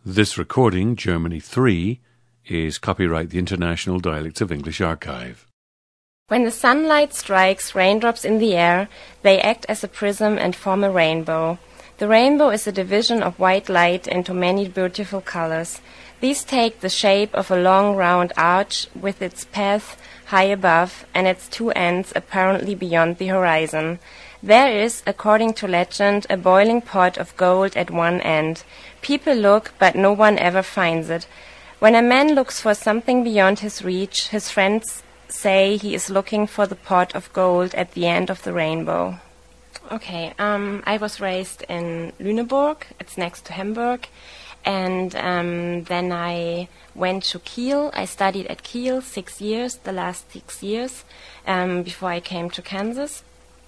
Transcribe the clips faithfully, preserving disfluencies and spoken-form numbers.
This recording, Germany three, is copyright the International Dialects of English Archive. When the sunlight strikes raindrops in the air, they act as a prism and form a rainbow. The rainbow is a division of white light into many beautiful colors. These take the shape of a long round arch with its path high above and its two ends apparently beyond the horizon. There is, according to legend, a boiling pot of gold at one end. People look, but no one ever finds it. When a man looks for something beyond his reach, his friends say he is looking for the pot of gold at the end of the rainbow. Okay, um, I was raised in Lüneburg. It's next to Hamburg. And um, then I went to Kiel. I studied at Kiel six years, the last six years, um, before I came to Kansas.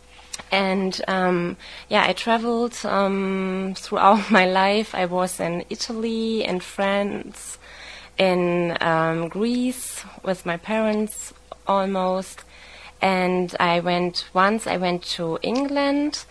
And um, yeah, I traveled um, throughout my life. I was in Italy, in France, in um, Greece with my parents almost. And I went once. I went to England,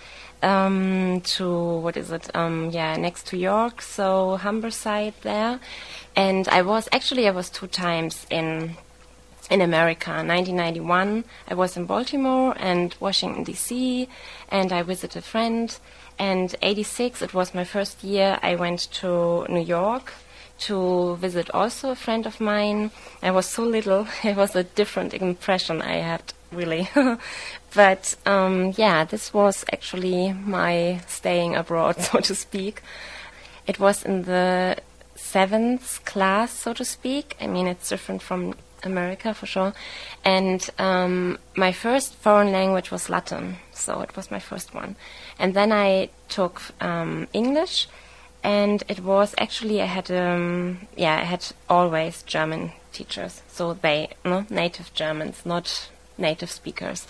um, to what is it? Um, yeah, next to York, so Humberside there. And I was actually I was two times in. in America. nineteen ninety-one, I was in Baltimore and Washington, D C, and I visited a friend. And eighty-six, it was my first year, I went to New York to visit also a friend of mine. I was so little, it was a different impression I had, really. But um, yeah, this was actually my staying abroad, so to speak. It was in the seventh class, so to speak. I mean, it's different from America for sure. And um, my first foreign language was Latin, so it was my first one. And then I took um, English, and it was actually I had um, yeah I had always German teachers, so they no native Germans, not native speakers.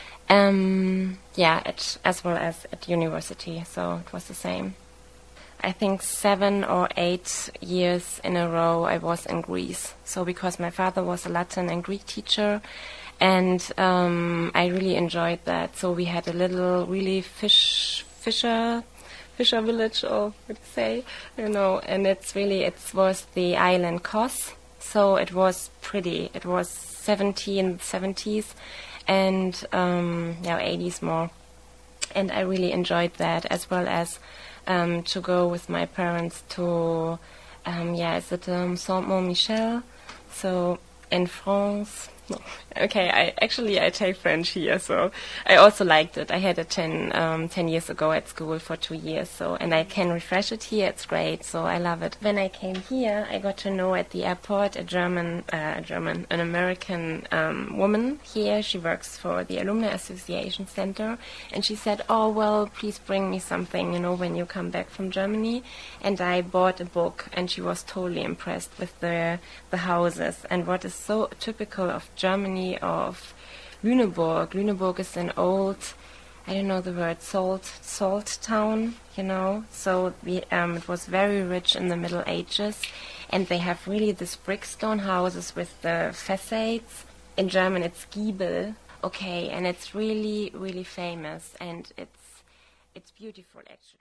Um, yeah, at, as well as at university, so it was the same. I think seven or eight years in a row I was in Greece. So because my father was a Latin and Greek teacher, and um, I really enjoyed that. So we had a little really fish fisher fisher village, or what do you say, you know. And it's really it was the island Kos. So it was pretty. It was seventeen seventies, and um, yeah, eighties more. And I really enjoyed that, as well as Um, to go with my parents to, um, yeah, is it um, Saint-Mont-Michel? So in France. No. Okay, I actually I take French here, so I also liked it. I had it ten, um, ten years ago at school for two years, so and I can refresh it here. It's great, so I love it. When I came here, I got to know at the airport a German, uh, a German, an American um, woman here. She works for the Alumni Association Center, and she said, "Oh well, please bring me something, you know, when you come back from Germany." And I bought a book, and she was totally impressed with the the houses and what is so typical of Germany, of Lüneburg. Lüneburg is an old, I don't know the word, salt salt town, you know. So we, um, it was very rich in the Middle Ages, and they have really these brickstone houses with the facades. In German, it's Giebel. Okay, and it's really, really famous, and it's it's beautiful actually.